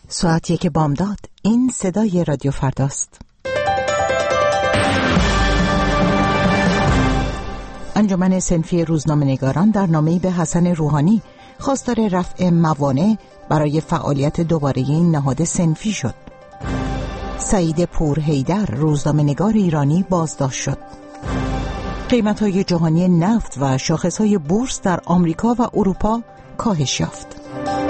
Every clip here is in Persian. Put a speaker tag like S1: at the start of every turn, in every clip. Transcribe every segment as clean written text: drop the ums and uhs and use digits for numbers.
S1: ساعت 1 بامداد. این صدای رادیو فرداست. انجمن صنفی روزنامه‌نگاران در نامه‌ای به حسن روحانی خواستار رفع موانع برای فعالیت دوباره این نهاد صنفی شد. سعید پورحیدر روزنامه‌نگار ایرانی بازداشت شد. قیمت‌های جهانی نفت و شاخص‌های بورس در آمریکا و اروپا کاهش یافت.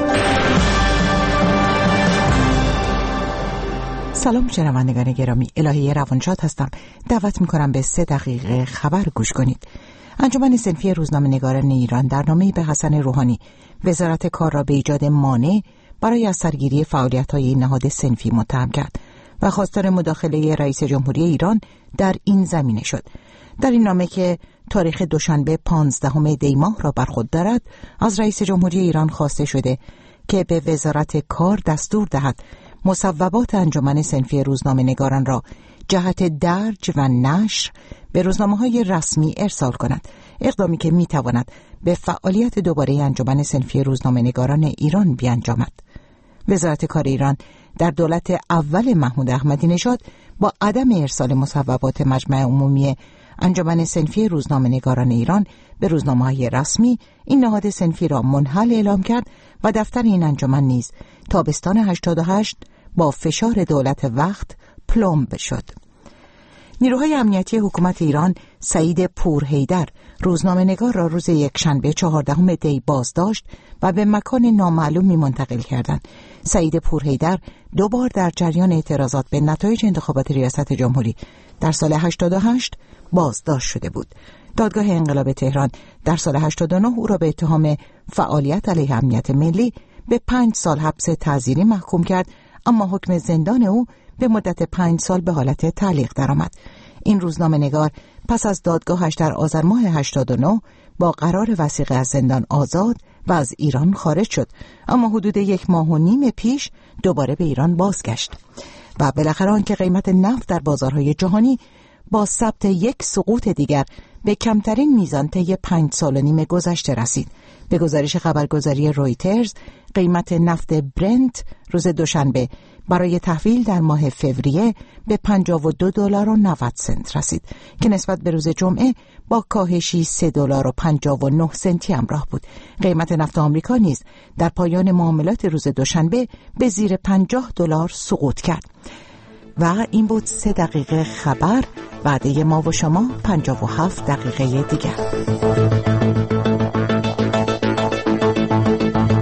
S1: سلام شنوندگان گرامی، الهی روانشاد هستم. دعوت می‌کنم به 3 دقیقه خبر گوش کنید. انجمن صنفی روزنامه‌نگاران ایران در نامه‌ای به حسن روحانی وزارت کار را به ایجاد مانع برای از سرگیری فعالیت‌های این نهاد صنفی متهم کرد و خواستار مداخله رئیس جمهوری ایران در این زمینه شد. در این نامه که تاریخ دوشنبه 15 دی ماه را بر خود دارد، از رئیس جمهوری ایران خواسته شده که به وزارت کار دستور دهد مصوبات انجمن صنفی روزنامه‌نگاران را جهت درج و نشر به روزنامه‌های رسمی ارسال کند، اقدامی که می‌تواند به فعالیت دوباره انجمن صنفی روزنامه‌نگاران ایران بیانجامد. وزارت کار ایران در دولت اول محمود احمدی نژاد با عدم ارسال مصوبات مجمع عمومی انجمن صنفی روزنامه‌نگاران ایران به روزنامه‌های رسمی این نهاد صنفی را منحل اعلام کرد و دفتر این انجمن نیز تابستان 88 با فشار دولت وقت پلمب شد. نیروهای امنیتی حکومت ایران سعید پورحیدر روزنامه‌نگار را روز یکشنبه 14 دی بازداشت و به مکان نامعلومی منتقل کردند. سعید پورحیدر 2 بار در جریان اعتراضات به نتایج انتخابات ریاست جمهوری در سال 88 بازداشت شده بود. دادگاه انقلاب تهران در سال 89 او را به اتهام فعالیت علیه امنیت ملی به 5 سال حبس تعزیری محکوم کرد، اما حکم زندان او به مدت 5 سال به حالت تعلیق درآمد. این روزنامه‌نگار پس از دادگاهش در آذر ماه 89 با قرار وثیقه از زندان آزاد و از ایران خارج شد، اما حدود 1.5 ماه پیش دوباره به ایران بازگشت و بالاخره آنکه قیمت نفت در بازارهای جهانی با ثبت یک سقوط دیگر به کمترین میزان طی 5 سال و نیم گذشته رسید. به گزارش خبرگزاری رویترز، قیمت نفت برنت روز دوشنبه برای تحویل در ماه فوریه به $52.90 رسید که نسبت به روز جمعه با کاهشی $3.59 همراه بود. قیمت نفت آمریکا نیز در پایان معاملات روز دوشنبه به زیر $50 سقوط کرد. و این بود 3 دقیقه خبر. وعده ما و شما 57 دقیقه دیگر.